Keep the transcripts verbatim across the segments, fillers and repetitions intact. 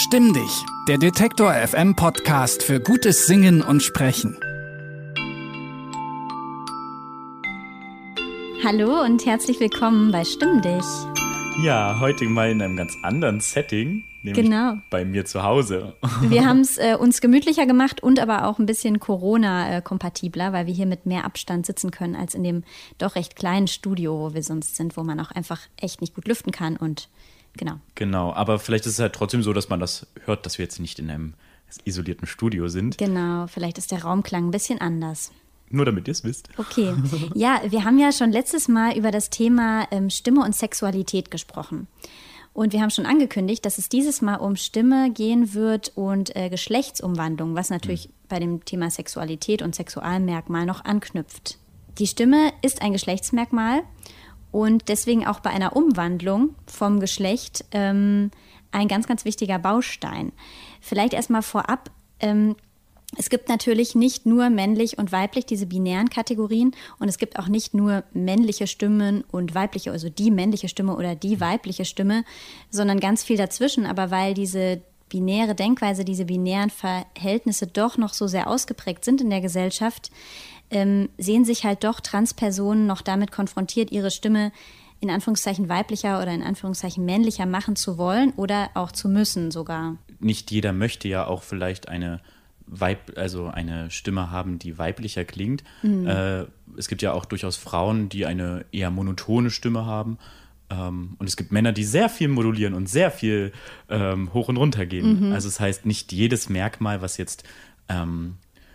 Stimm dich, der Detektor F M Podcast für gutes Singen und Sprechen. Hallo und herzlich willkommen bei Stimm dich. Ja, heute mal in einem ganz anderen Setting, nämlich genau. bei mir zu Hause. Wir haben es äh, uns gemütlicher gemacht und aber auch ein bisschen Corona-kompatibler, weil wir hier mit mehr Abstand sitzen können als in dem doch recht kleinen Studio, wo wir sonst sind, wo man auch einfach echt nicht gut lüften kann und genau. Genau, aber vielleicht ist es halt trotzdem so, dass man das hört, dass wir jetzt nicht in einem isolierten Studio sind. Genau, vielleicht ist der Raumklang ein bisschen anders. Nur damit ihr es wisst. Okay. Ja, wir haben ja schon letztes Mal über das Thema ähm, Stimme und Sexualität gesprochen. Und wir haben schon angekündigt, dass es dieses Mal um Stimme gehen wird und äh, Geschlechtsumwandlung, was natürlich mhm. bei dem Thema Sexualität und Sexualmerkmal noch anknüpft. Die Stimme ist ein Geschlechtsmerkmal und deswegen auch bei einer Umwandlung vom Geschlecht ähm, ein ganz, ganz wichtiger Baustein. Vielleicht erstmal vorab, ähm, es gibt natürlich nicht nur männlich und weiblich, diese binären Kategorien, und es gibt auch nicht nur männliche Stimmen und weibliche, also die männliche Stimme oder die weibliche Stimme, sondern ganz viel dazwischen. Aber weil diese binäre Denkweise, diese binären Verhältnisse doch noch so sehr ausgeprägt sind in der Gesellschaft, ähm, sehen sich halt doch Transpersonen noch damit konfrontiert, ihre Stimme in Anführungszeichen weiblicher oder in Anführungszeichen männlicher machen zu wollen oder auch zu müssen sogar. Nicht jeder möchte ja auch vielleicht eine Weib, also eine Stimme haben, die weiblicher klingt. Mhm. Äh, es gibt ja auch durchaus Frauen, die eine eher monotone Stimme haben. Ähm, und es gibt Männer, die sehr viel modulieren und sehr viel ähm, hoch und runter gehen. Mhm. Also das heißt, nicht jedes Merkmal, was jetzt ähm,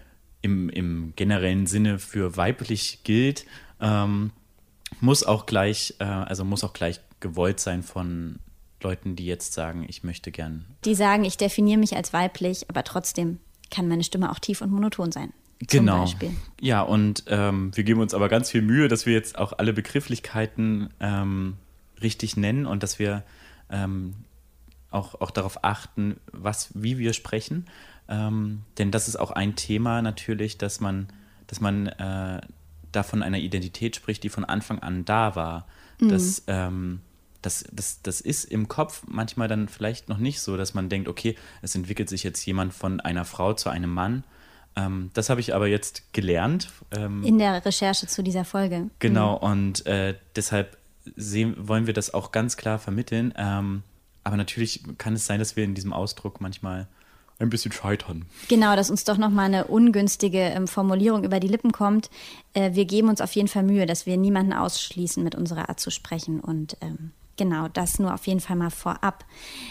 im, im generellen Sinne für weiblich gilt, ähm, muss auch gleich, äh, also muss auch gleich gewollt sein von Leuten, die jetzt sagen, ich möchte gern. Die sagen, ich definiere mich als weiblich, aber trotzdem kann meine Stimme auch tief und monoton sein. Genau. Zum Beispiel. Ja, und ähm, wir geben uns aber ganz viel Mühe, dass wir jetzt auch alle Begrifflichkeiten ähm, richtig nennen und dass wir ähm, auch, auch darauf achten, was, wie wir sprechen. Ähm, denn das ist auch ein Thema natürlich, dass man, dass man äh, da von einer Identität spricht, die von Anfang an da war. Mhm. Dass ähm, Das, das, das ist im Kopf manchmal dann vielleicht noch nicht so, dass man denkt, okay, es entwickelt sich jetzt jemand von einer Frau zu einem Mann. Ähm, das habe ich aber jetzt gelernt. Ähm, In der Recherche zu dieser Folge. Genau, mhm. und äh, deshalb sehen, wollen wir das auch ganz klar vermitteln. Ähm, aber natürlich kann es sein, dass wir in diesem Ausdruck manchmal ein bisschen scheitern. Genau, dass uns doch nochmal eine ungünstige ähm, Formulierung über die Lippen kommt. Äh, wir geben uns auf jeden Fall Mühe, dass wir niemanden ausschließen mit unserer Art zu sprechen und ähm, genau, das nur auf jeden Fall mal vorab.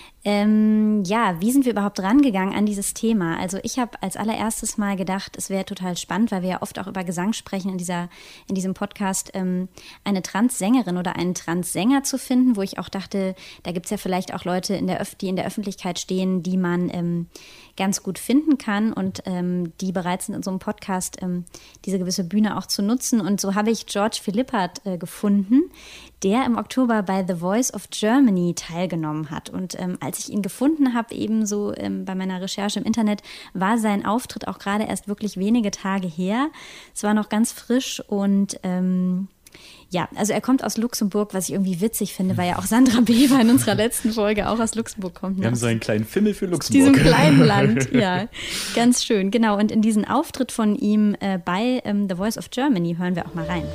Ähm, ja, wie sind wir überhaupt rangegangen an dieses Thema? Also ich habe als allererstes mal gedacht, es wäre total spannend, weil wir ja oft auch über Gesang sprechen in dieser, in diesem Podcast, ähm, eine Transsängerin oder einen Transsänger zu finden, wo ich auch dachte, da gibt es ja vielleicht auch Leute, in der Öf- die in der Öffentlichkeit stehen, die man ähm, ganz gut finden kann und ähm, die bereit sind, in so einem Podcast ähm, diese gewisse Bühne auch zu nutzen. Und so habe ich George Philippert äh, gefunden, der im Oktober bei The Voice of Germany teilgenommen hat. Und ähm, als ich ihn gefunden habe, ebenso ähm, bei meiner Recherche im Internet, war sein Auftritt auch gerade erst wirklich wenige Tage her. Es war noch ganz frisch und ähm, ja, also er kommt aus Luxemburg, was ich irgendwie witzig finde, weil ja auch Sandra Beber in unserer letzten Folge auch aus Luxemburg kommt. Wir haben so einen kleinen Fimmel für Luxemburg. Diesem kleinen Land, ja, ganz schön. Genau, und in diesen Auftritt von ihm äh, bei ähm, The Voice of Germany hören wir auch mal rein.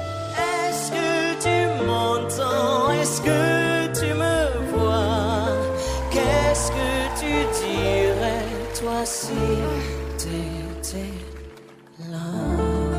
Est-ce que tu me vois? Qu'est-ce que tu dirais, toi, si t'étais là?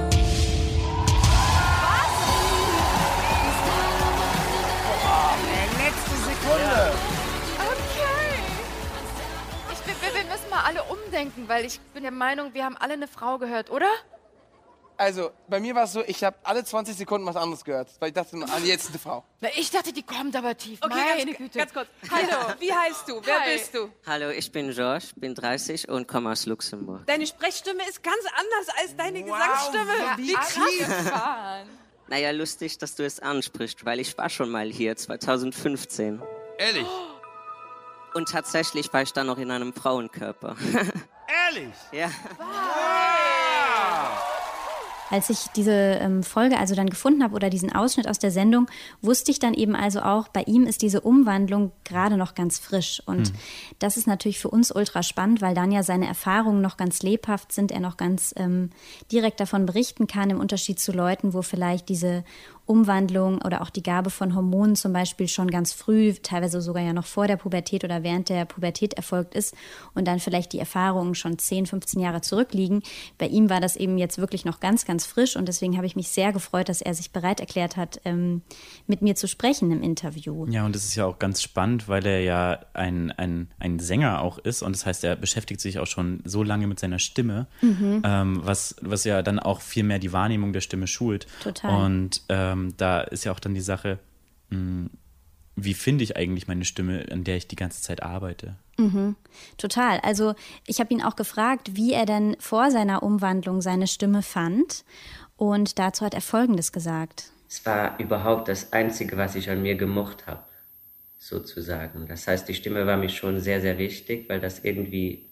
Letzte Sekunde. Okay. Ich, wir, wir müssen mal alle umdenken, weil ich bin der Meinung, wir haben alle eine Frau gehört, oder? Also, bei mir war es so, ich habe alle zwanzig Sekunden was anderes gehört, weil ich dachte, ah, jetzt eine Frau. Na, ich dachte, die kommt aber tief. Okay, Meine ganz, Güte. ganz kurz. Hallo, wie heißt du? Wer Hi. bist du? Hallo, ich bin George, bin dreißig und komme aus Luxemburg. Deine Sprechstimme ist ganz anders als deine Wow, Gesangsstimme. ja, Wie krass. Fahren. Naja, lustig, dass du es ansprichst, weil ich war schon mal hier, zwanzig fünfzehn. Ehrlich? Und tatsächlich war ich dann noch in einem Frauenkörper. Ehrlich? Ja. Wow. Als ich diese ähm, Folge also dann gefunden habe oder diesen Ausschnitt aus der Sendung, wusste ich dann eben also auch, bei ihm ist diese Umwandlung gerade noch ganz frisch. Und mhm. das ist natürlich für uns ultra spannend, weil dann ja seine Erfahrungen noch ganz lebhaft sind, er noch ganz ähm, direkt davon berichten kann, im Unterschied zu Leuten, wo vielleicht diese Umwandlung oder auch die Gabe von Hormonen zum Beispiel schon ganz früh, teilweise sogar ja noch vor der Pubertät oder während der Pubertät erfolgt ist und dann vielleicht die Erfahrungen schon zehn, fünfzehn Jahre zurückliegen. Bei ihm war das eben jetzt wirklich noch ganz, ganz frisch und deswegen habe ich mich sehr gefreut, dass er sich bereit erklärt hat, ähm, mit mir zu sprechen im Interview. Ja, und das ist ja auch ganz spannend, weil er ja ein, ein, ein Sänger auch ist und das heißt, er beschäftigt sich auch schon so lange mit seiner Stimme, mhm. ähm, was, was ja dann auch viel mehr die Wahrnehmung der Stimme schult. Total. Und ähm, da ist ja auch dann die Sache, mh, wie finde ich eigentlich meine Stimme, an der ich die ganze Zeit arbeite? Mhm, total. Also ich habe ihn auch gefragt, wie er denn vor seiner Umwandlung seine Stimme fand. Und dazu hat er Folgendes gesagt. Es war überhaupt das Einzige, was ich an mir gemocht habe, sozusagen. Das heißt, die Stimme war mir schon sehr, sehr wichtig, weil das irgendwie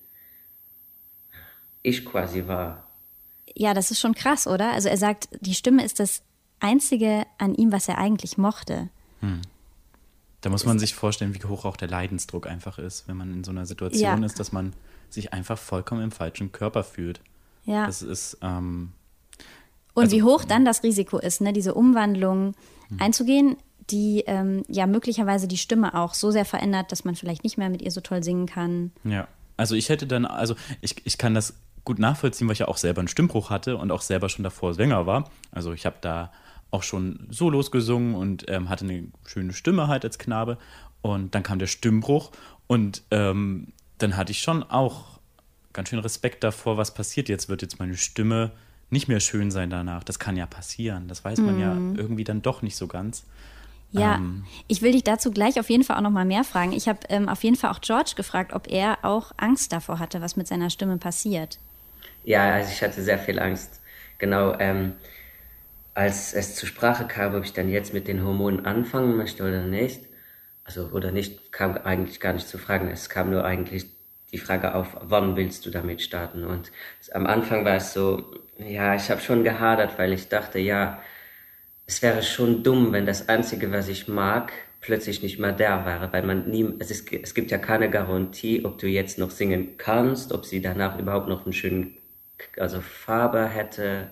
ich quasi war. Ja, das ist schon krass, oder? Also er sagt, die Stimme ist das Einzige an ihm, was er eigentlich mochte. Hm. Da muss man sich vorstellen, wie hoch auch der Leidensdruck einfach ist, wenn man in so einer Situation ja. ist, dass man sich einfach vollkommen im falschen Körper fühlt. Ja. Das ist, ähm, Und also, wie hoch dann das Risiko ist, ne, diese Umwandlung hm. einzugehen, die ähm, ja möglicherweise die Stimme auch so sehr verändert, dass man vielleicht nicht mehr mit ihr so toll singen kann. Ja, also ich hätte dann, also ich, ich kann das gut nachvollziehen, weil ich ja auch selber einen Stimmbruch hatte und auch selber schon davor Sänger war. Also ich habe da auch schon Solos gesungen und ähm, hatte eine schöne Stimme halt als Knabe. Und dann kam der Stimmbruch und ähm, dann hatte ich schon auch ganz schön Respekt davor, was passiert jetzt. Wird jetzt meine Stimme nicht mehr schön sein danach? Das kann ja passieren. Das weiß man mhm. ja irgendwie dann doch nicht so ganz. Ja, ähm, ich will dich dazu gleich auf jeden Fall auch noch mal mehr fragen. Ich habe ähm, auf jeden Fall auch George gefragt, ob er auch Angst davor hatte, was mit seiner Stimme passiert. Ja, also ich hatte sehr viel Angst. Genau, ähm, als es zur Sprache kam, ob ich dann jetzt mit den Hormonen anfangen möchte oder nicht, also oder nicht, kam eigentlich gar nicht zu fragen. Es kam nur eigentlich die Frage auf, wann willst du damit starten? Und am Anfang war es so, ja, ich habe schon gehadert, weil ich dachte, ja, es wäre schon dumm, wenn das Einzige, was ich mag, plötzlich nicht mehr da wäre, weil man nie, es, ist, es gibt ja keine Garantie, ob du jetzt noch singen kannst, ob sie danach überhaupt noch einen schönen, also Farbe hätte.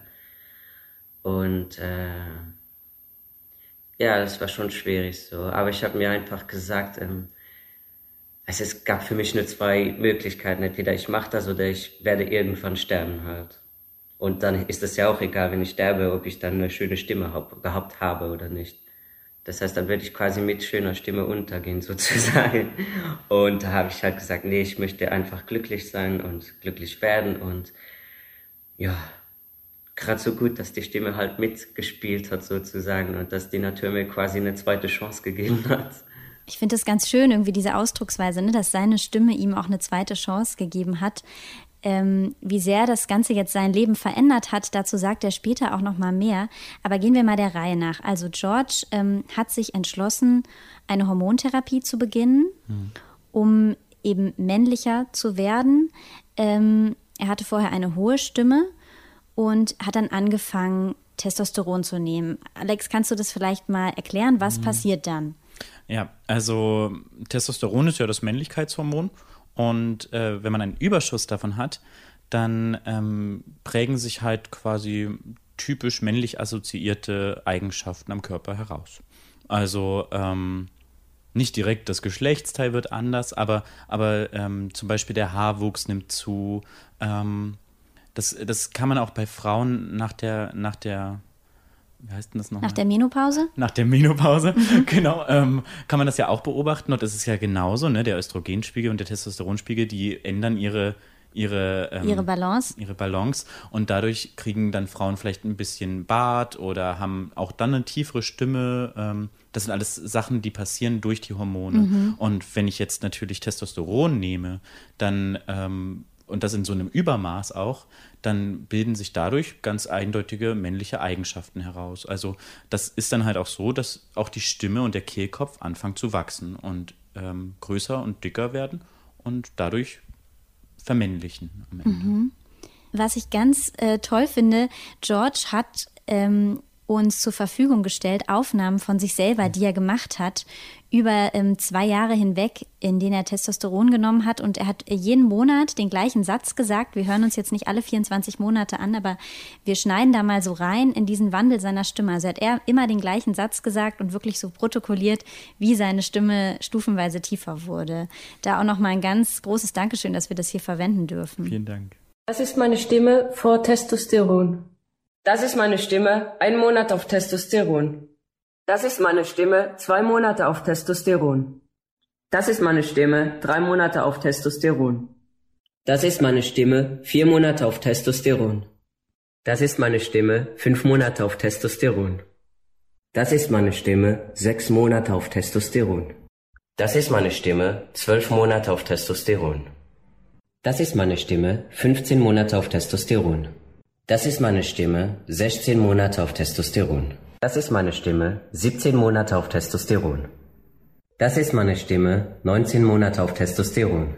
Und äh, ja, das war schon schwierig so. Aber ich habe mir einfach gesagt, ähm, also es gab für mich nur zwei Möglichkeiten. Entweder ich mache das oder ich werde irgendwann sterben halt. Und dann ist es ja auch egal, wenn ich sterbe, ob ich dann eine schöne Stimme hab, gehabt habe oder nicht. Das heißt, dann werde ich quasi mit schöner Stimme untergehen sozusagen. Und da habe ich halt gesagt, nee, ich möchte einfach glücklich sein und glücklich werden. Und ja, gerade so gut, dass die Stimme halt mitgespielt hat sozusagen und dass die Natur mir quasi eine zweite Chance gegeben hat. Ich finde es ganz schön, irgendwie diese Ausdrucksweise, ne, dass seine Stimme ihm auch eine zweite Chance gegeben hat. Ähm, wie sehr das Ganze jetzt sein Leben verändert hat, dazu sagt er später auch noch mal mehr. Aber gehen wir mal der Reihe nach. Also George ähm, hat sich entschlossen, eine Hormontherapie zu beginnen, hm. um eben männlicher zu werden. Ähm, er hatte vorher eine hohe Stimme und hat dann angefangen, Testosteron zu nehmen. Alex, kannst du das vielleicht mal erklären? Was hm. passiert dann? Ja, also Testosteron ist ja das Männlichkeitshormon und äh, wenn man einen Überschuss davon hat, dann ähm, prägen sich halt quasi typisch männlich assoziierte Eigenschaften am Körper heraus. Also ähm, nicht direkt das Geschlechtsteil wird anders, aber, aber ähm, zum Beispiel der Haarwuchs nimmt zu. Ähm, das, das kann man auch bei Frauen nach der, nach der Wie heißt denn das nochmal? Nach der Menopause? Nach der Menopause, mhm. genau. Ähm, kann man das ja auch beobachten. Und das ist ja genauso, ne? Der Östrogenspiegel und der Testosteronspiegel, die ändern ihre, ihre, ähm, ihre Balance. Ihre Balance. Und dadurch kriegen dann Frauen vielleicht ein bisschen Bart oder haben auch dann eine tiefere Stimme. Ähm, das sind alles Sachen, die passieren durch die Hormone. Mhm. Und wenn ich jetzt natürlich Testosteron nehme, dann ähm, und das in so einem Übermaß auch, dann bilden sich dadurch ganz eindeutige männliche Eigenschaften heraus. Also das ist dann halt auch so, dass auch die Stimme und der Kehlkopf anfangen zu wachsen und ähm, größer und dicker werden und dadurch vermännlichen am Ende. Mhm. was ich ganz äh, toll finde, George hat ähm, uns zur Verfügung gestellt Aufnahmen von sich selber, die er gemacht hat, über ähm, zwei Jahre hinweg, in denen er Testosteron genommen hat. Und er hat jeden Monat den gleichen Satz gesagt. Wir hören uns jetzt nicht alle vierundzwanzig Monate an, aber wir schneiden da mal so rein in diesen Wandel seiner Stimme. Also hat er immer den gleichen Satz gesagt und wirklich so protokolliert, wie seine Stimme stufenweise tiefer wurde. Da auch nochmal ein ganz großes Dankeschön, dass wir das hier verwenden dürfen. Vielen Dank. Das ist meine Stimme vor Testosteron. Das ist meine Stimme, ein Monat auf Testosteron. Das ist meine Stimme, zwei Monate auf Testosteron. Das ist meine Stimme, drei Monate auf Testosteron. Das ist meine Stimme, vier Monate auf Testosteron. Das ist meine Stimme, fünf Monate auf Testosteron. Das ist meine Stimme, sechs Monate auf Testosteron. Das ist meine Stimme, zwölf Monate auf Testosteron. Das ist meine Stimme, fünfzehn Monate auf Testosteron. Das ist meine Stimme, sechzehn Monate auf Testosteron. Das ist meine Stimme, siebzehn Monate auf Testosteron. Das ist meine Stimme, neunzehn Monate auf Testosteron.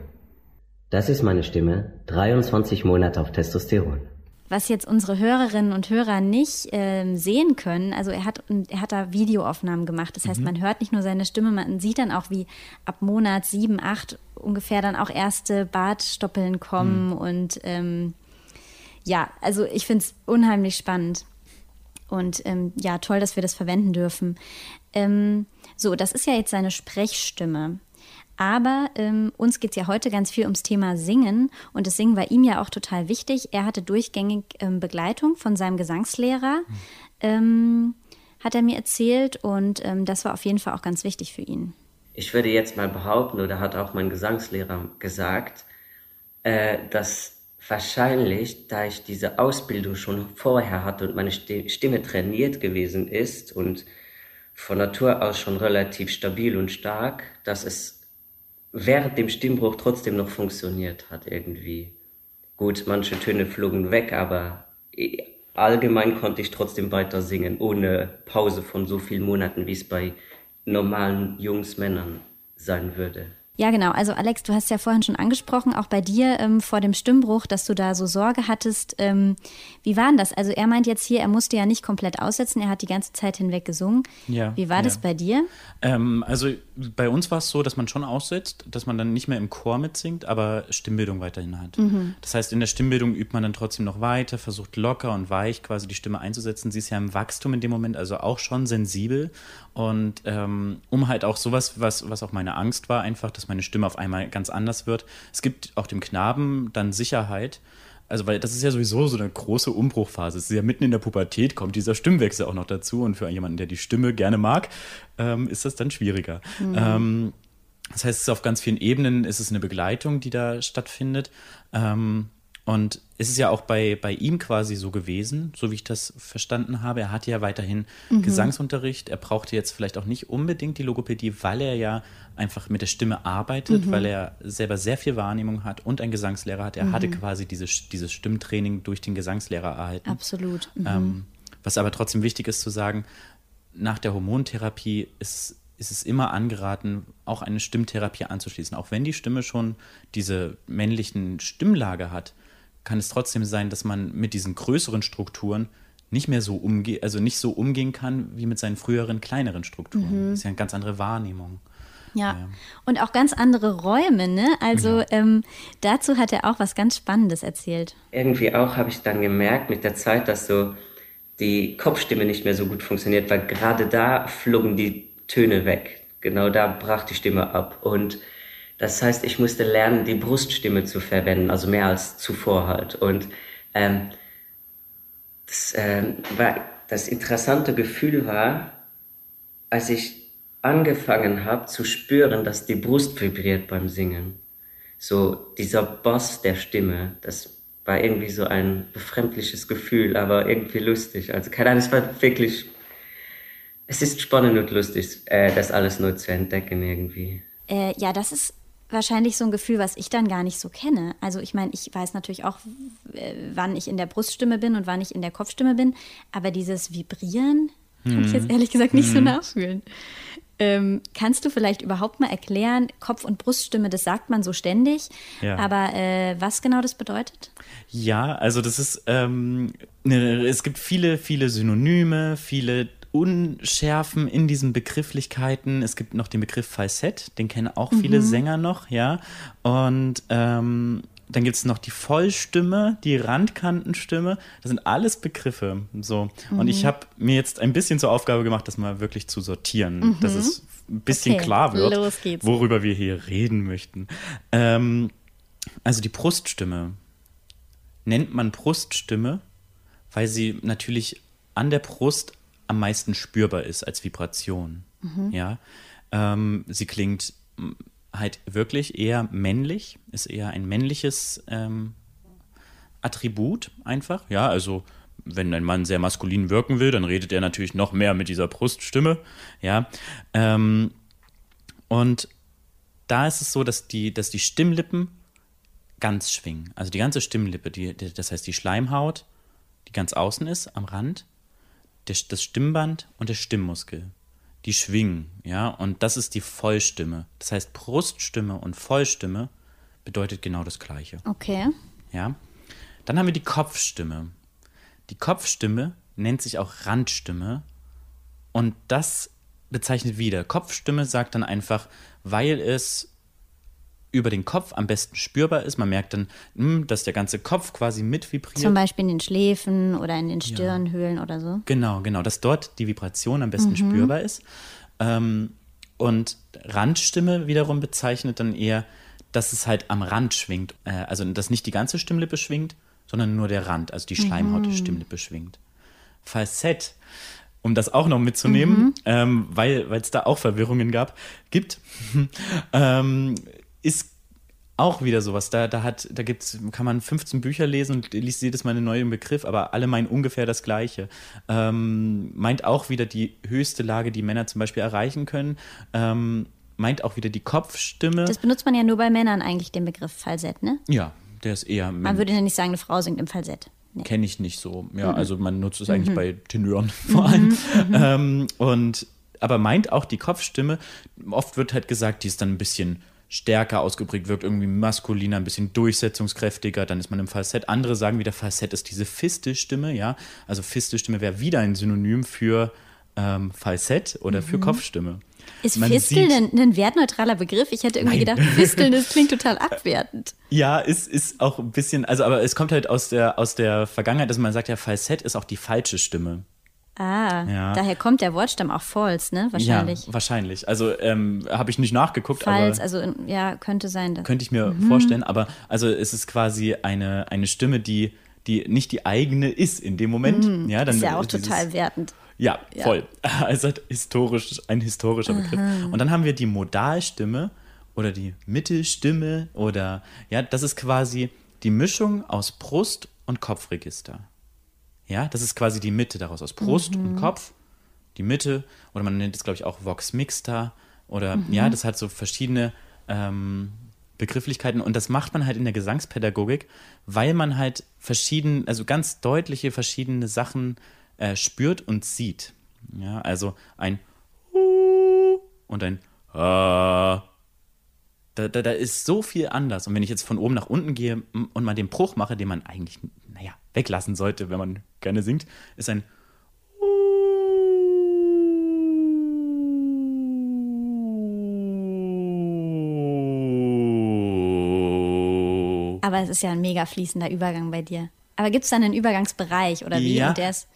Das ist meine Stimme, dreiundzwanzig Monate auf Testosteron. Was jetzt unsere Hörerinnen und Hörer nicht ähm, sehen können, also er hat, er hat da Videoaufnahmen gemacht. Das heißt, Mhm. man hört nicht nur seine Stimme, man sieht dann auch, wie ab Monat sieben, acht ungefähr dann auch erste Bartstoppeln kommen. Mhm. Und ähm, ja, also ich finde es unheimlich spannend. Und ähm, ja, toll, dass wir das verwenden dürfen. Ähm, so, das ist ja jetzt seine Sprechstimme. Aber ähm, uns geht es ja heute ganz viel ums Thema Singen. Und das Singen war ihm ja auch total wichtig. Er hatte durchgängig ähm, Begleitung von seinem Gesangslehrer, mhm. ähm, hat er mir erzählt. Und ähm, das war auf jeden Fall auch ganz wichtig für ihn. Ich würde jetzt mal behaupten, oder hat auch mein Gesangslehrer gesagt, äh, dass wahrscheinlich, da ich diese Ausbildung schon vorher hatte und meine Stimme trainiert gewesen ist und von Natur aus schon relativ stabil und stark, dass es während dem Stimmbruch trotzdem noch funktioniert hat irgendwie. Gut, manche Töne flogen weg, aber allgemein konnte ich trotzdem weiter singen, ohne Pause von so vielen Monaten, wie es bei normalen Jungs, Männern sein würde. Ja, genau. Also Alex, du hast ja vorhin schon angesprochen, auch bei dir ähm, vor dem Stimmbruch, dass du da so Sorge hattest. Ähm, wie war denn das? Also er meint jetzt hier, er musste ja nicht komplett aussetzen, er hat die ganze Zeit hinweg gesungen. Ja, wie war ja. das bei dir? Ähm, also bei uns war es so, dass man schon aussetzt, dass man dann nicht mehr im Chor mitsingt, aber Stimmbildung weiterhin hat. Mhm. Das heißt, in der Stimmbildung übt man dann trotzdem noch weiter, versucht locker und weich quasi die Stimme einzusetzen. Sie ist ja im Wachstum in dem Moment, also auch schon sensibel. Und ähm, um halt auch sowas, was, was auch meine Angst war, einfach, dass meine Stimme auf einmal ganz anders wird. Es gibt auch dem Knaben dann Sicherheit, also weil das ist ja sowieso so eine große Umbruchphase. Es ist ja mitten in der Pubertät, kommt dieser Stimmwechsel auch noch dazu und für jemanden, der die Stimme gerne mag, ähm, ist das dann schwieriger. Mhm. Ähm, das heißt, es ist auf ganz vielen Ebenen ist es eine Begleitung, die da stattfindet. Ähm, Und es ist ja auch bei, bei ihm quasi so gewesen, so wie ich das verstanden habe. Er hatte ja weiterhin mhm. Gesangsunterricht. Er brauchte jetzt vielleicht auch nicht unbedingt die Logopädie, weil er ja einfach mit der Stimme arbeitet, mhm. weil er selber sehr viel Wahrnehmung hat und einen Gesangslehrer hat. Er mhm. hatte quasi diese, dieses Stimmtraining durch den Gesangslehrer erhalten. Absolut. Mhm. Ähm, was aber trotzdem wichtig ist zu sagen, nach der Hormontherapie ist ist es immer angeraten, auch eine Stimmtherapie anzuschließen. Auch wenn die Stimme schon diese männlichen Stimmlage hat, kann es trotzdem sein, dass man mit diesen größeren Strukturen nicht mehr so umgeht, also nicht so umgehen kann wie mit seinen früheren kleineren Strukturen. Mhm. Das ist ja eine ganz andere Wahrnehmung. Ja, ja. Und auch ganz andere Räume, ne? Also ja. ähm, dazu hat er auch was ganz Spannendes erzählt. Irgendwie auch habe ich dann gemerkt mit der Zeit, dass so die Kopfstimme nicht mehr so gut funktioniert, weil gerade da flogen die Töne weg. Genau da brach die Stimme ab. Und das heißt, ich musste lernen, die Bruststimme zu verwenden, also mehr als zuvor halt. Und ähm, das, ähm, war, das interessante Gefühl war, als ich angefangen habe zu spüren, dass die Brust vibriert beim Singen. So dieser Bass der Stimme, das war irgendwie so ein befremdliches Gefühl, aber irgendwie lustig. Also keine Ahnung, es war wirklich... Es ist spannend und lustig, äh, das alles neu zu entdecken irgendwie. Äh, ja, das ist wahrscheinlich so ein Gefühl, was ich dann gar nicht so kenne. Also ich meine, ich weiß natürlich auch, äh, wann ich in der Bruststimme bin und wann ich in der Kopfstimme bin. Aber dieses Vibrieren hm. kann ich jetzt ehrlich gesagt nicht hm. so nachfühlen. Ähm, kannst du vielleicht überhaupt mal erklären, Kopf- und Bruststimme, das sagt man so ständig, Ja. aber äh, was genau das bedeutet? Ja, also das ist, ähm, ne, es gibt viele, viele Synonyme, viele Unschärfen in diesen Begrifflichkeiten. Es gibt noch den Begriff Falsett, den kennen auch viele Sänger noch, ja. Und ähm, dann gibt es noch die Vollstimme, die Randkantenstimme. Das sind alles Begriffe. So. Und ich habe mir jetzt ein bisschen zur Aufgabe gemacht, das mal wirklich zu sortieren, dass es ein bisschen Okay, klar wird, los geht's. worüber wir hier reden möchten. Ähm, also die Bruststimme nennt man Bruststimme, weil sie natürlich an der Brust am meisten spürbar ist als Vibration. Ja? Ähm, sie klingt m, halt wirklich eher männlich, ist eher ein männliches ähm, Attribut einfach. Ja, also wenn ein Mann sehr maskulin wirken will, dann redet er natürlich noch mehr mit dieser Bruststimme. Ja, ähm, und da ist es so, dass die, dass die Stimmlippen ganz schwingen. Also die ganze Stimmlippe, die, die, das heißt die Schleimhaut, die ganz außen ist, am Rand, der, das Stimmband und der Stimmmuskel, die schwingen, ja, und das ist die Vollstimme. Das heißt, Bruststimme und Vollstimme bedeutet genau das Gleiche, Okay. ja. Dann haben wir die Kopfstimme. Die Kopfstimme nennt sich auch Randstimme und das bezeichnet wieder. Kopfstimme sagt dann einfach, weil es über den Kopf am besten spürbar ist. Man merkt dann, mh, dass der ganze Kopf quasi mit vibriert. Zum Beispiel in den Schläfen oder in den Stirnhöhlen oder so. Genau, genau, dass dort die Vibration am besten spürbar ist. Ähm, und Randstimme wiederum bezeichnet dann eher, dass es halt am Rand schwingt. Äh, also, dass nicht die ganze Stimmlippe schwingt, sondern nur der Rand, also die Schleimhaut der Stimmlippe schwingt. Falsett, um das auch noch mitzunehmen, ähm, weil es da auch Verwirrungen gab, gibt, ähm, ist auch wieder sowas. Da, da, hat, da gibt's, kann man fünfzehn Bücher lesen und liest jedes Mal einen neuen Begriff, aber alle meinen ungefähr das Gleiche. Ähm, meint auch wieder die höchste Lage, die Männer zum Beispiel erreichen können. Ähm, meint auch wieder die Kopfstimme. Das benutzt man ja nur bei Männern eigentlich, den Begriff Falsett, ne? Ja, der ist eher. Man würde ja nicht sagen, eine Frau singt im Falsett. Nee. Kenne ich nicht so. Ja, also man nutzt es eigentlich bei Tenören vor allem. Ähm, und, aber meint auch die Kopfstimme. Oft wird halt gesagt, die ist dann ein bisschen stärker ausgeprägt, wirkt irgendwie maskuliner, ein bisschen durchsetzungskräftiger, dann ist man im Falsett. Andere sagen wieder, Falsett ist diese Fistelstimme, ja. Also Fistelstimme wäre wieder ein Synonym für ähm, Falsett oder für Kopfstimme. Ist Man Fisteln sieht- ein, ein wertneutraler Begriff? Ich hätte irgendwie Nein. gedacht, Fisteln, das klingt total abwertend. Ja, ist, ist auch ein bisschen, also aber es kommt halt aus der, aus der Vergangenheit, dass man sagt, ja, Falsett ist auch die falsche Stimme. Ah, Ja. daher kommt der Wortstamm auch false, ne? Wahrscheinlich. Ja, wahrscheinlich. Also ähm, habe ich nicht nachgeguckt, Falls, aber also ja, könnte sein. Dass, könnte ich mir vorstellen. Aber also es ist quasi eine, eine Stimme, die, die nicht die eigene ist in dem Moment. Ja, dann ist ja auch dieses- total wertend. Ja, voll. Also historisch, ein historischer Begriff. Und dann haben wir die Modalstimme oder die Mittelstimme oder ja, das ist quasi die Mischung aus Brust- und Kopfregister. Ja, das ist quasi die Mitte daraus, aus Brust und Kopf, die Mitte, oder man nennt es, glaube ich, auch Vox Mixta, oder ja, das hat so verschiedene ähm, Begrifflichkeiten und das macht man halt in der Gesangspädagogik, weil man halt verschieden, also ganz deutliche verschiedene Sachen äh, spürt und sieht. Ja, also ein Hu und ein Ha. Da, da, da ist so viel anders. Und wenn ich jetzt von oben nach unten gehe und mal den Bruch mache, den man eigentlich, naja, weglassen sollte, wenn man gerne singt, ist ein Aber es ist ja ein mega fließender Übergang bei dir. Aber gibt es dann einen Übergangsbereich oder wie? Ja. Und der ist.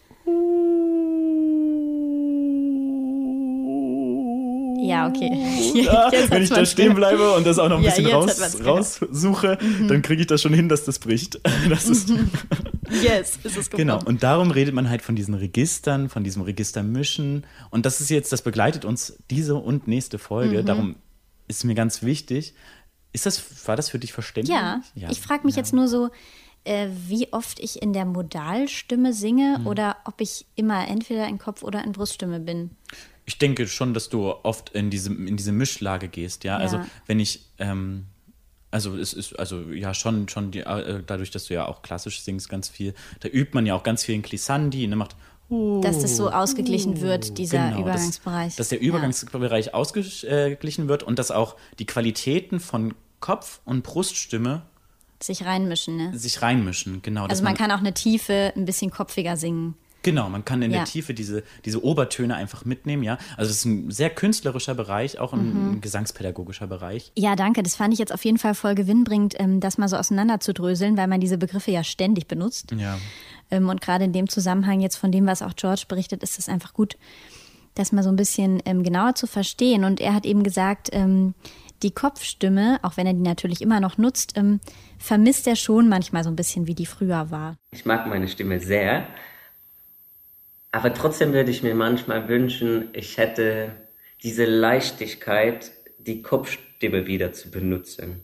Ja, okay. Ja, Jetzt wenn hat's ich da mal stehen Sinn. bleibe und das auch noch ein Ja, bisschen jetzt raus, hat man's gehört. raussuche, dann kriege ich das schon hin, dass das bricht. Das ist Yes, ist es gekommen. genau. Und darum redet man halt von diesen Registern, von diesem Registermischen. Und das ist jetzt, das begleitet uns diese und nächste Folge. Darum ist mir ganz wichtig. Ist das, war das für dich verständlich? Ja, ich frage mich ja. jetzt nur so, äh, wie oft ich in der Modalstimme singe oder ob ich immer entweder in Kopf- oder in Bruststimme bin. Ich denke schon, dass du oft in diese, in diese Mischlage gehst, ja. Also Ja. wenn ich, ähm, also es ist, also ja schon, schon die, äh, dadurch, dass du ja auch klassisch singst ganz viel, da übt man ja auch ganz viel in Glissandi, ne, macht dass das so ausgeglichen wird, dieser Genau, Übergangsbereich. Dass, dass der Übergangsbereich ja. ausgeglichen wird und dass auch die Qualitäten von Kopf- und Bruststimme sich reinmischen, ne? Sich reinmischen, genau. Also man, man kann auch eine Tiefe ein bisschen kopfiger singen. Genau, man kann in ja. der Tiefe diese, diese Obertöne einfach mitnehmen, ja. Also es ist ein sehr künstlerischer Bereich, auch ein, mhm. ein gesangspädagogischer Bereich. Ja, danke. Das fand ich jetzt auf jeden Fall voll gewinnbringend, das mal so auseinanderzudröseln, weil man diese Begriffe ja ständig benutzt. Ja. Und gerade in dem Zusammenhang jetzt von dem, was auch George berichtet, ist es einfach gut, das mal so ein bisschen genauer zu verstehen. Und er hat eben gesagt, die Kopfstimme, auch wenn er die natürlich immer noch nutzt, vermisst er schon manchmal so ein bisschen, wie die früher war. Ich mag meine Stimme sehr. Aber trotzdem würde ich mir manchmal wünschen, ich hätte diese Leichtigkeit, die Kopfstimme wieder zu benutzen.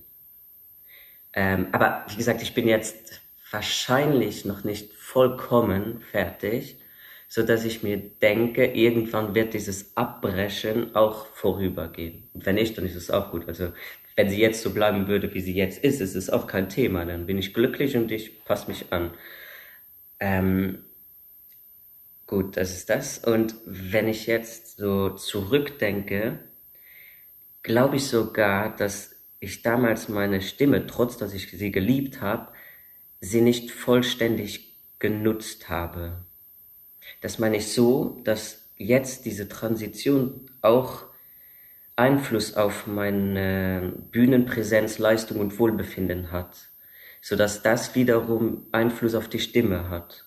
Ähm, aber wie gesagt, ich bin jetzt wahrscheinlich noch nicht vollkommen fertig, so dass ich mir denke, irgendwann wird dieses Abbrechen auch vorübergehen. Und wenn nicht, dann ist es auch gut. Also wenn sie jetzt so bleiben würde, wie sie jetzt ist, ist es auch kein Thema. Dann bin ich glücklich und ich passe mich an. Ähm, Gut, das ist das. Und wenn ich jetzt so zurückdenke, glaube ich sogar, dass ich damals meine Stimme, trotz dass ich sie geliebt habe, sie nicht vollständig genutzt habe. Das meine ich so, dass jetzt diese Transition auch Einfluss auf meine Bühnenpräsenz, Leistung und Wohlbefinden hat, sodass das wiederum Einfluss auf die Stimme hat.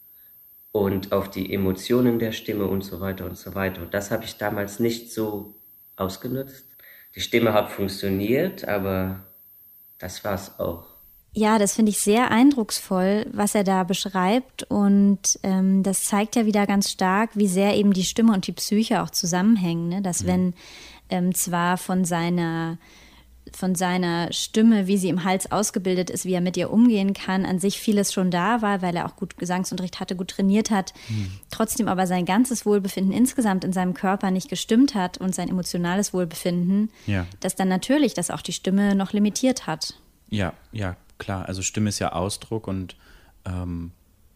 Und auf die Emotionen der Stimme und so weiter und so weiter. Und das habe ich damals nicht so ausgenutzt. Die Stimme hat funktioniert, aber das war's auch. Ja, das finde ich sehr eindrucksvoll, was er da beschreibt. Und ähm, das zeigt ja wieder ganz stark, wie sehr eben die Stimme und die Psyche auch zusammenhängen. Ne? Dass mhm. wenn ähm, zwar von seiner... von seiner Stimme, wie sie im Hals ausgebildet ist, wie er mit ihr umgehen kann, an sich vieles schon da war, weil er auch gut Gesangsunterricht hatte, gut trainiert hat, hm. trotzdem aber sein ganzes Wohlbefinden insgesamt in seinem Körper nicht gestimmt hat und sein emotionales Wohlbefinden, ja. dass dann natürlich das auch die Stimme noch limitiert hat. Ja, ja, klar. Also Stimme ist ja Ausdruck und ähm,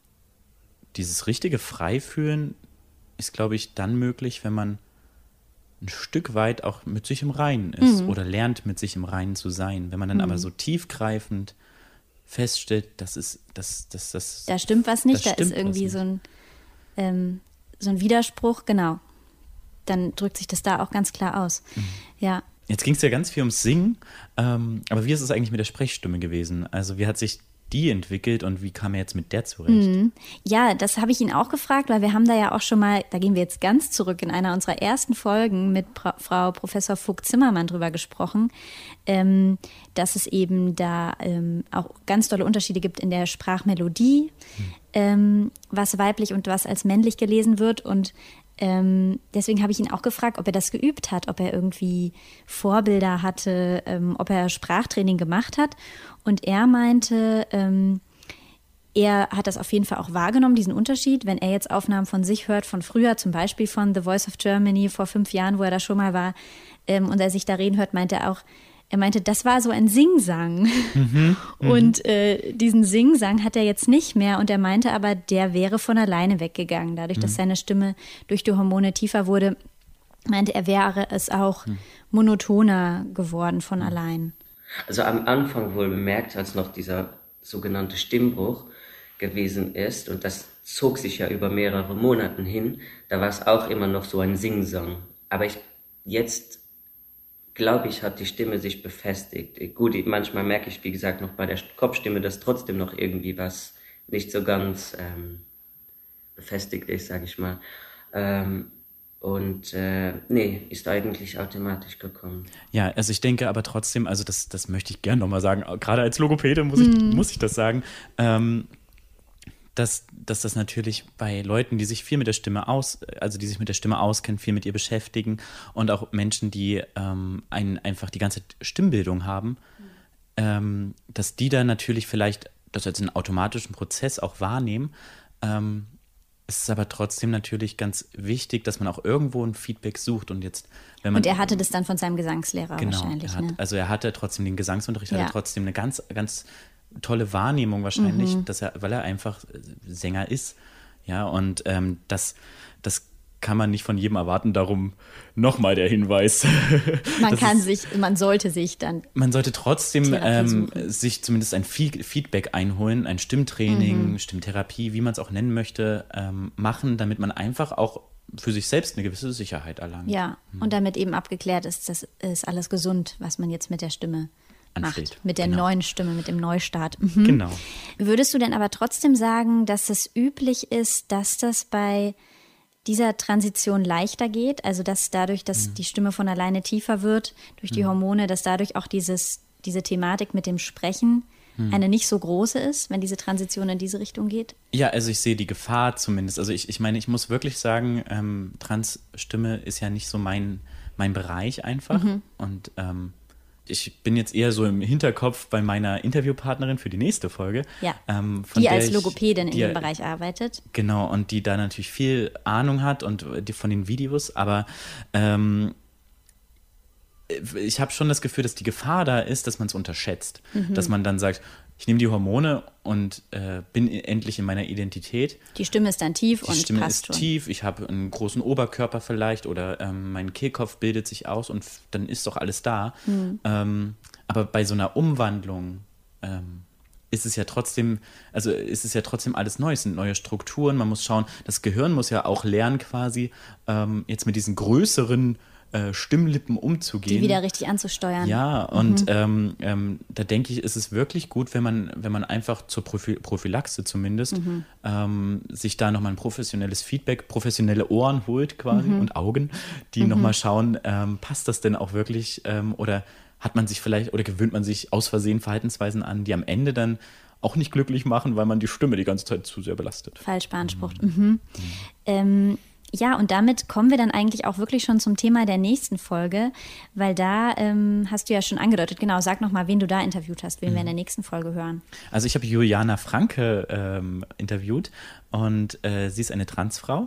dieses richtige Freifühlen ist, glaube ich, dann möglich, wenn man ein Stück weit auch mit sich im Reinen ist mhm. oder lernt, mit sich im Reinen zu sein. Wenn man dann mhm. aber so tiefgreifend feststellt, das ist, das, das, das. Da stimmt was nicht, da ist irgendwie so ein, ähm, so ein Widerspruch, genau. Dann drückt sich das da auch ganz klar aus. Mhm. Ja. Jetzt ging es ja ganz viel ums Singen, ähm, aber wie ist es eigentlich mit der Sprechstimme gewesen? Also wie hat sich die entwickelt und wie kam er jetzt mit der zurecht? Mhm. Ja, das habe ich ihn auch gefragt, weil wir haben da ja auch schon mal, da gehen wir jetzt ganz zurück in einer unserer ersten Folgen mit Pra- Frau Professor Vogt-Zimmermann drüber gesprochen, ähm, dass es eben da ähm, auch ganz tolle Unterschiede gibt in der Sprachmelodie, mhm. ähm, was weiblich und was als männlich gelesen wird. Und ähm, deswegen habe ich ihn auch gefragt, ob er das geübt hat, ob er irgendwie Vorbilder hatte, ähm, ob er Sprachtraining gemacht hat. Und er meinte, ähm, er hat das auf jeden Fall auch wahrgenommen, diesen Unterschied. Wenn er jetzt Aufnahmen von sich hört, von früher, zum Beispiel von The Voice of Germany vor fünf Jahren, wo er da schon mal war, ähm, und er sich da reden hört, meinte er auch, er meinte, das war so ein Singsang. Mhm, und äh, diesen Singsang hat er jetzt nicht mehr. Und er meinte aber, der wäre von alleine weggegangen. Dadurch, mhm. dass seine Stimme durch die Hormone tiefer wurde, meinte er, wäre es auch mhm. monotoner geworden von mhm. allein. Also am Anfang wohl bemerkt, als noch dieser sogenannte Stimmbruch gewesen ist, und das zog sich ja über mehrere Monate hin, da war es auch immer noch so ein Singsang. Aber ich jetzt glaube ich, hat die Stimme sich befestigt. Gut, manchmal merke ich, wie gesagt, noch bei der Kopfstimme, dass trotzdem noch irgendwie was nicht so ganz ähm, befestigt ist, sage ich mal. Ähm, und äh, nee, ist eigentlich automatisch gekommen. Ja, also ich denke aber trotzdem, also das, das möchte ich gerne nochmal sagen, gerade als Logopäde muss ich, mm. muss ich das sagen, ähm, dass, dass das natürlich bei Leuten, die sich viel mit der Stimme aus, also die sich mit der Stimme auskennen, viel mit ihr beschäftigen und auch Menschen, die ähm, einen einfach die ganze Stimmbildung haben, mhm. ähm, dass die dann natürlich vielleicht das als einen automatischen Prozess auch wahrnehmen. Ähm, es ist aber trotzdem natürlich ganz wichtig, dass man auch irgendwo ein Feedback sucht und jetzt, wenn man. Und er hatte das dann von seinem Gesangslehrer genau, wahrscheinlich. Er hat, ne? Also er hatte trotzdem den Gesangsunterricht, ja. hatte trotzdem eine ganz, ganz tolle Wahrnehmung wahrscheinlich, mhm. dass er, weil er einfach Sänger ist, Ja, und ähm, das, das kann man nicht von jedem erwarten, darum nochmal der Hinweis. Man Das kann ist, sich, man sollte sich dann. Man sollte trotzdem Therapie ähm, suchen. sich zumindest ein Fe- Feedback einholen, ein Stimmtraining, Mhm. Stimmtherapie, wie man es auch nennen möchte, ähm, machen, damit man einfach auch für sich selbst eine gewisse Sicherheit erlangt. Ja, und damit eben abgeklärt ist, das ist alles gesund, was man jetzt mit der Stimme Ansteht. macht. Mit der Genau. neuen Stimme, mit dem Neustart. Mhm. Genau. Würdest du denn aber trotzdem sagen, dass es üblich ist, dass das bei dieser Transition leichter geht? Also dass dadurch, dass Mhm. die Stimme von alleine tiefer wird, durch die Hormone, dass dadurch auch dieses, diese Thematik mit dem Sprechen Mhm. eine nicht so große ist, wenn diese Transition in diese Richtung geht? Ja, also ich sehe die Gefahr zumindest. Also ich, ich meine, ich muss wirklich sagen, ähm, Transstimme ist ja nicht so mein, mein Bereich einfach. Mhm. Und ähm, ich bin jetzt eher so im Hinterkopf bei meiner Interviewpartnerin für die nächste Folge. Ja, ähm, von die der als ich- Logopädin in die- dem Bereich arbeitet. Genau, und die da natürlich viel Ahnung hat und die von den Videos, aber ähm, ich habe schon das Gefühl, dass die Gefahr da ist, dass man es unterschätzt. Mhm. Dass man dann sagt, ich nehme die Hormone und äh, bin endlich in meiner Identität. Die Stimme ist dann tief Die und Stimme passt ist schon. tief, ich habe einen großen Oberkörper vielleicht oder ähm, mein Kehlkopf bildet sich aus und f- dann ist doch alles da. Mhm. Ähm, aber bei so einer Umwandlung ähm, ist es ja trotzdem, also ist es ja trotzdem alles neu, es sind neue Strukturen, man muss schauen, das Gehirn muss ja auch lernen quasi, ähm, jetzt mit diesen größeren äh, Stimmlippen umzugehen. Die wieder richtig anzusteuern. Ja, und Mhm. ähm, ähm, da denke ich, ist es wirklich gut, wenn man, wenn man einfach zur Prophy- Prophylaxe zumindest Mhm. ähm, sich da nochmal ein professionelles Feedback, professionelle Ohren holt quasi Mhm. und Augen, die Mhm. nochmal schauen, ähm, passt das denn auch wirklich ähm, oder hat man sich vielleicht oder gewöhnt man sich aus Versehen Verhaltensweisen an, die am Ende dann auch nicht glücklich machen, weil man die Stimme die ganze Zeit zu sehr belastet. Falsch beansprucht. Mhm. Ähm, ja, und damit kommen wir dann eigentlich auch wirklich schon zum Thema der nächsten Folge, weil da ähm, hast du ja schon angedeutet, genau, sag nochmal, wen du da interviewt hast, wen wir in der nächsten Folge hören. Also ich habe Juliana Franke ähm, interviewt und äh, sie ist eine Transfrau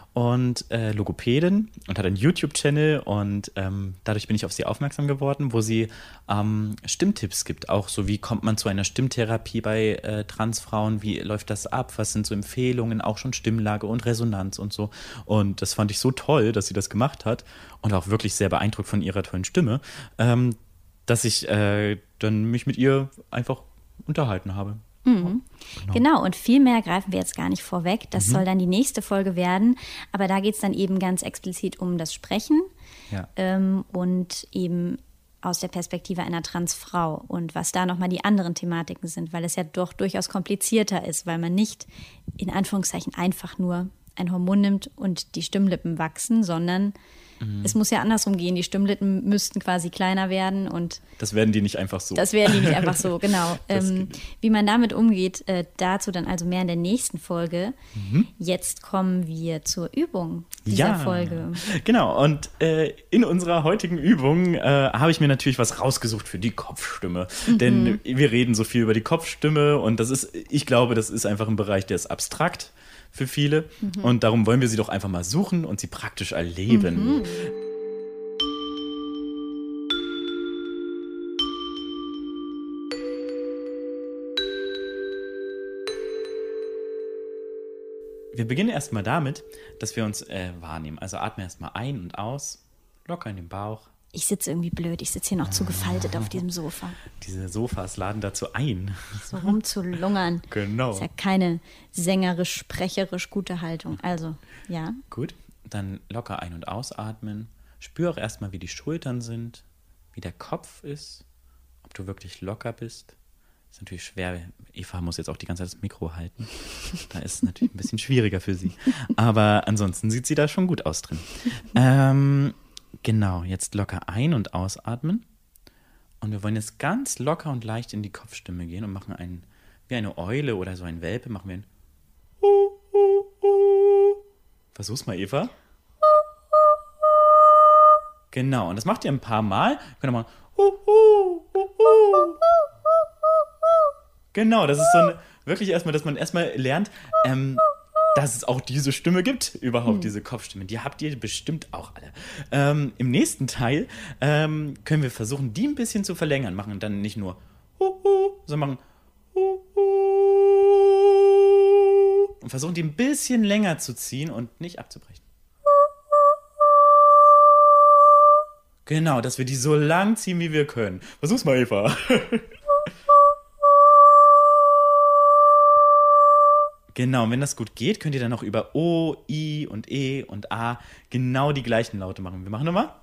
und äh, Logopädin und hat einen YouTube-Channel und ähm, dadurch bin ich auf sie aufmerksam geworden, wo sie ähm, Stimmtipps gibt, auch so wie kommt man zu einer Stimmtherapie bei äh, Transfrauen, wie läuft das ab, was sind so Empfehlungen, auch schon Stimmlage und Resonanz und so und das fand ich so toll, dass sie das gemacht hat und auch wirklich sehr beeindruckt von ihrer tollen Stimme, ähm, dass ich äh, dann mich mit ihr einfach unterhalten habe. Mhm. Genau. genau, und viel mehr greifen wir jetzt gar nicht vorweg. Das Mhm. soll dann die nächste Folge werden. Aber da geht es dann eben ganz explizit um das Sprechen Ja. ähm, und eben aus der Perspektive einer Transfrau und was da nochmal die anderen Thematiken sind, weil es ja doch durchaus komplizierter ist, weil man nicht in Anführungszeichen einfach nur ein Hormon nimmt und die Stimmlippen wachsen, sondern Mhm. es muss ja andersrum gehen. Die Stimmlippen müssten quasi kleiner werden und Das werden die nicht einfach so. das werden die nicht einfach so, genau. Das Ähm, wie man damit umgeht, äh, dazu dann also mehr in der nächsten Folge. Mhm. Jetzt kommen wir zur Übung dieser Ja, Folge. genau. Und äh, in unserer heutigen Übung äh, habe ich mir natürlich was rausgesucht für die Kopfstimme. Mhm. Denn wir reden so viel über die Kopfstimme und das ist, ich glaube, das ist einfach ein Bereich, der ist abstrakt für viele. Mhm. Und darum wollen wir sie doch einfach mal suchen und sie praktisch erleben. Mhm. Wir beginnen erstmal damit, dass wir uns äh, wahrnehmen. Also atmen erstmal ein und aus, locker in den Bauch. Ich sitze irgendwie blöd, ich sitze hier noch zu gefaltet auf diesem Sofa. Diese Sofas laden dazu ein. So rumzulungern. Genau. Ist ja keine sängerisch, sprecherisch gute Haltung. Also, ja. Gut, dann locker ein- und ausatmen. Spür auch erstmal, wie die Schultern sind, wie der Kopf ist, ob du wirklich locker bist. Ist natürlich schwer. Eva muss jetzt auch die ganze Zeit das Mikro halten. Da ist es natürlich ein bisschen schwieriger für sie. Aber ansonsten sieht sie da schon gut aus drin. Ähm, genau, jetzt locker ein- und ausatmen. Und wir wollen jetzt ganz locker und leicht in die Kopfstimme gehen und machen einen, wie eine Eule oder so ein Welpe, machen wir ein Versuch's mal, Eva. Genau, und das macht ihr ein paar Mal. Könnt ihr mal Genau, das ist so eine, wirklich erstmal, dass man erstmal lernt, ähm, dass es auch diese Stimme gibt, überhaupt Mhm. diese Kopfstimme. Die habt ihr bestimmt auch alle. Ähm, Im nächsten Teil ähm, können wir versuchen, die ein bisschen zu verlängern. Machen dann nicht nur sondern machen und versuchen, die ein bisschen länger zu ziehen und nicht abzubrechen. Genau, dass wir die so lang ziehen, wie wir können. Versuch's mal, Eva. Genau, und wenn das gut geht, könnt ihr dann noch über O, I und E und A genau die gleichen Laute machen. Wir machen nochmal.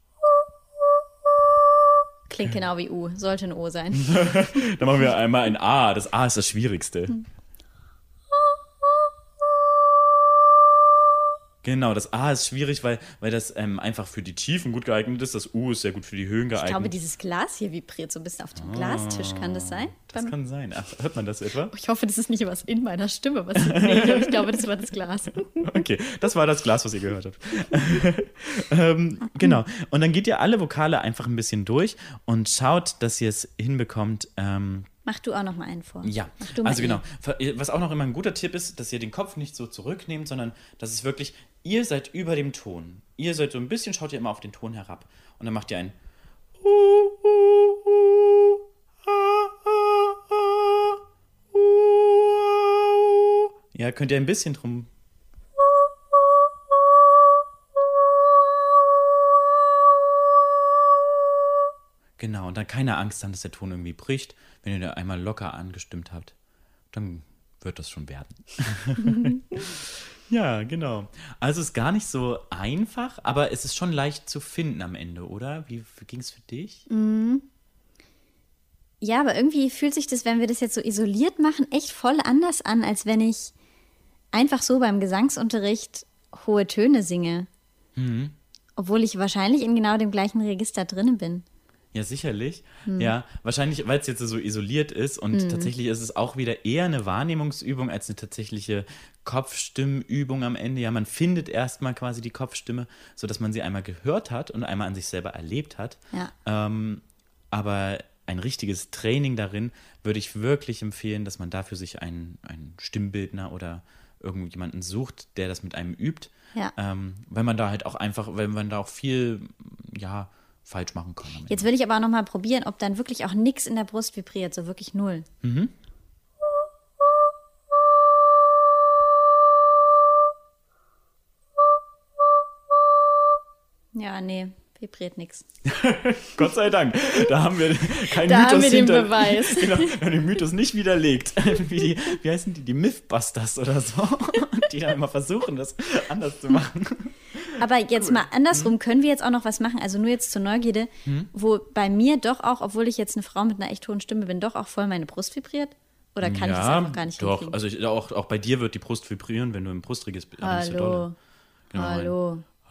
Klingt genau wie U, sollte ein O sein. Dann machen wir einmal ein A. Das A ist das Schwierigste. Hm. Genau, das A ist schwierig, weil, weil das ähm, einfach für die Tiefen gut geeignet ist. Das U ist sehr gut für die Höhen geeignet. Ich glaube, dieses Glas hier vibriert so ein bisschen auf dem ah, Glastisch. Kann das sein? Das Beim kann sein. Ach, hört man das etwa? Ich hoffe, das ist nicht was in meiner Stimme. Was nee, ich glaube, das war das Glas. Okay, das war das Glas, was ihr gehört habt. ähm, genau. Und dann geht ihr alle Vokale einfach ein bisschen durch und schaut, dass ihr es hinbekommt. Ähm, Mach du auch noch mal einen vor. Ja, also genau. Was auch noch immer ein guter Tipp ist, dass ihr den Kopf nicht so zurücknehmt, sondern dass es wirklich, ihr seid über dem Ton. Ihr seid so ein bisschen, schaut ihr immer auf den Ton herab. Und dann macht ihr ein ja, könnt ihr ein bisschen drum. Genau, und dann keine Angst haben, dass der Ton irgendwie bricht. Wenn ihr da einmal locker angestimmt habt, dann wird das schon werden. Ja, genau. Also es ist gar nicht so einfach, aber es ist schon leicht zu finden am Ende, oder? Wie, wie ging es für dich? Mhm. Ja, aber irgendwie fühlt sich das, wenn wir das jetzt so isoliert machen, echt voll anders an, als wenn ich einfach so beim Gesangsunterricht hohe Töne singe. Mhm. Obwohl ich wahrscheinlich in genau dem gleichen Register drin bin. Ja, sicherlich. Hm. Ja, wahrscheinlich, weil es jetzt so isoliert ist und hm. tatsächlich ist es auch wieder eher eine Wahrnehmungsübung als eine tatsächliche Kopfstimmübung am Ende. Ja, man findet erstmal quasi die Kopfstimme, sodass man sie einmal gehört hat und einmal an sich selber erlebt hat. Ja. Ähm, aber ein richtiges Training darin würde ich wirklich empfehlen, dass man dafür sich einen, einen Stimmbildner oder irgendjemanden sucht, der das mit einem übt. Ja. Ähm, weil man da halt auch einfach, weil man da auch viel, ja, falsch machen kann. Jetzt will ich aber auch noch mal probieren, ob dann wirklich auch nichts in der Brust vibriert, so wirklich null. Mhm. Ja, nee, vibriert nichts. Gott sei Dank. Da haben wir keinen da Mythos haben wir den hinter, Beweis. Genau, wir haben den Mythos nicht widerlegt. Wie, die, wie heißen die? Die Mythbusters oder so. Die dann immer versuchen, das anders zu machen. Aber jetzt cool. mal andersrum, hm. können wir jetzt auch noch was machen, also nur jetzt zur Neugierde, hm. wo bei mir doch auch, obwohl ich jetzt eine Frau mit einer echt hohen Stimme bin, doch auch voll meine Brust vibriert? Oder kann ja, ich das einfach gar nicht doch. hinkriegen? Also ich, auch, auch bei dir wird die Brust vibrieren, wenn du im Brustriges bist. Hallo, so genau, hallo. Ha,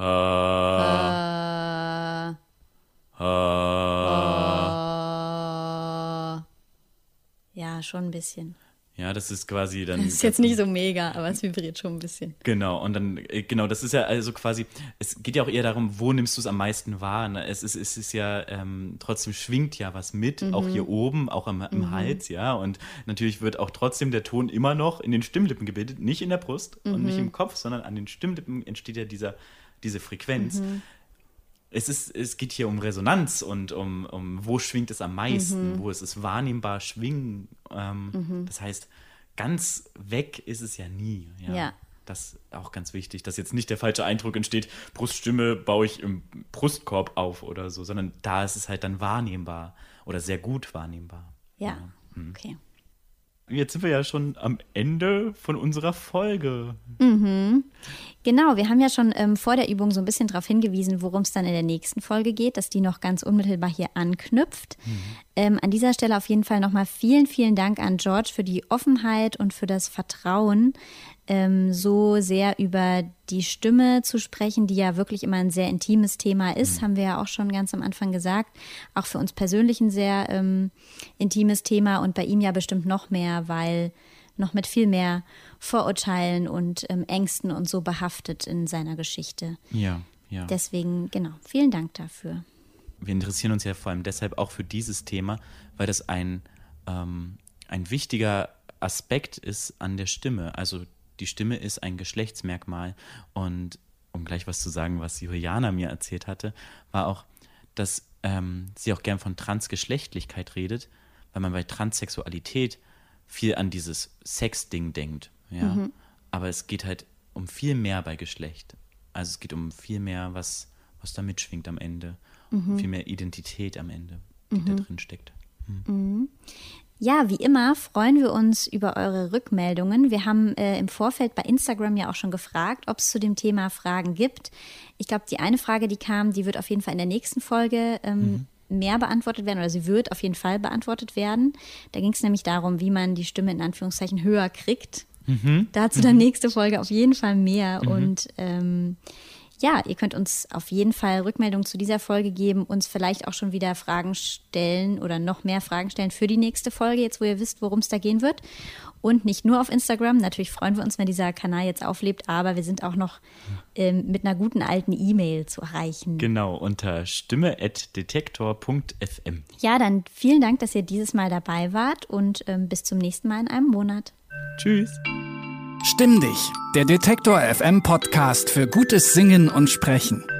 ha, ha. Ja, schon ein bisschen. Ja, das ist quasi dann... Das ist jetzt nicht so mega, aber es vibriert schon ein bisschen. Genau, und dann, genau, das ist ja also quasi, es geht ja auch eher darum, wo nimmst du es am meisten wahr? Ne? Es ist, es ist ja, ähm, trotzdem schwingt ja was mit, mhm. auch hier oben, auch im, im mhm. Hals, ja, und natürlich wird auch trotzdem der Ton immer noch in den Stimmlippen gebildet, nicht in der Brust mhm. und nicht im Kopf, sondern an den Stimmlippen entsteht ja dieser, diese Frequenz. Mhm. Es, ist, es geht hier um Resonanz und um, um wo schwingt es am meisten, mhm. wo ist es wahrnehmbar schwingen. Ähm, mhm. Das heißt, ganz weg ist es ja nie. Ja. ja. Das ist auch ganz wichtig, dass jetzt nicht der falsche Eindruck entsteht, Bruststimme baue ich im Brustkorb auf oder so, sondern da ist es halt dann wahrnehmbar oder sehr gut wahrnehmbar. Ja, ja. Mhm. Okay. Jetzt sind wir ja schon am Ende von unserer Folge. Mhm. Genau, wir haben ja schon ähm, vor der Übung so ein bisschen darauf hingewiesen, worum es dann in der nächsten Folge geht, dass die noch ganz unmittelbar hier anknüpft. Mhm. Ähm, an dieser Stelle auf jeden Fall nochmal vielen, vielen Dank an George für die Offenheit und für das Vertrauen, ähm, so sehr über die Stimme zu sprechen, die ja wirklich immer ein sehr intimes Thema ist, mhm. haben wir ja auch schon ganz am Anfang gesagt. Auch für uns persönlich ein sehr ähm, intimes Thema und bei ihm ja bestimmt noch mehr, weil noch mit viel mehr Vorurteilen und ähm, Ängsten und so behaftet in seiner Geschichte. Ja, ja. Deswegen, genau, vielen Dank dafür. Wir interessieren uns ja vor allem deshalb auch für dieses Thema, weil das ein, ähm, ein wichtiger Aspekt ist an der Stimme. Also die Stimme ist ein Geschlechtsmerkmal. Und um gleich was zu sagen, was Juliana mir erzählt hatte, war auch, dass ähm, sie auch gern von Transgeschlechtlichkeit redet, weil man bei Transsexualität viel an dieses Sex-Ding denkt. Ja? Mhm. aber es geht halt um viel mehr bei Geschlecht. Also es geht um viel mehr, was, was da mitschwingt am Ende. Mhm. Viel mehr Identität am Ende, die mhm. da drin steckt. Mhm. Mhm. Ja, wie immer freuen wir uns über eure Rückmeldungen. Wir haben äh, im Vorfeld bei Instagram ja auch schon gefragt, ob es zu dem Thema Fragen gibt. Ich glaube, die eine Frage, die kam, die wird auf jeden Fall in der nächsten Folge ähm, mhm. mehr beantwortet werden oder sie wird auf jeden Fall beantwortet werden. Da ging es nämlich darum, wie man die Stimme in Anführungszeichen höher kriegt. Mhm. Dazu dann nächste Folge auf jeden Fall mehr. Mhm. Und ähm, ja, ihr könnt uns auf jeden Fall Rückmeldungen zu dieser Folge geben, uns vielleicht auch schon wieder Fragen stellen oder noch mehr Fragen stellen für die nächste Folge, jetzt wo ihr wisst, worum es da gehen wird. Und nicht nur auf Instagram, natürlich freuen wir uns, wenn dieser Kanal jetzt auflebt, aber wir sind auch noch ähm, mit einer guten alten E-Mail zu erreichen. Genau, unter stimme at detektor punkt f m. Ja, dann vielen Dank, dass ihr dieses Mal dabei wart und ähm, bis zum nächsten Mal in einem Monat. Tschüss. Stimm dich, der Detektor F M Podcast für gutes Singen und Sprechen.